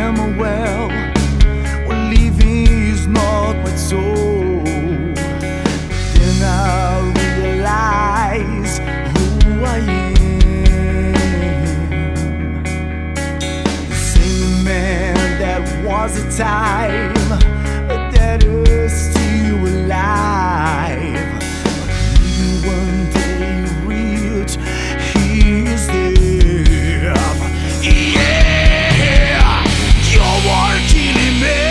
remember well when leaving is not quite so. Then I realize who I am. The same man that was a time that is still alive. But one day reach his death. Yeah, you are killing me.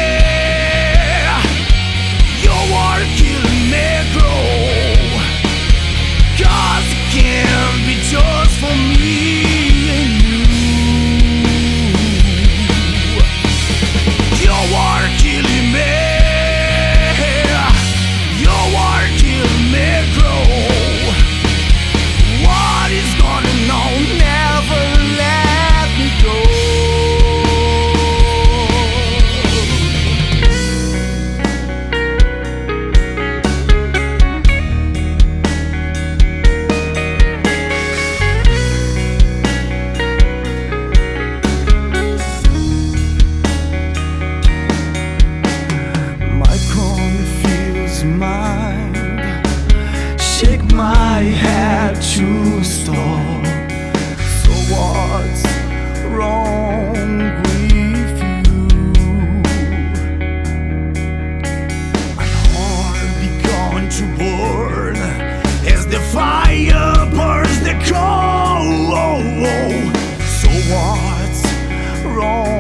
You are killing me, grow. 'Cause it can't be just for me and you. You are killing me. You are killing me, grow. What is going on? Never let me go. My confused mind shake my head to stop. So what's wrong with you? My heart began to burn as the fire burns the coal. So what's wrong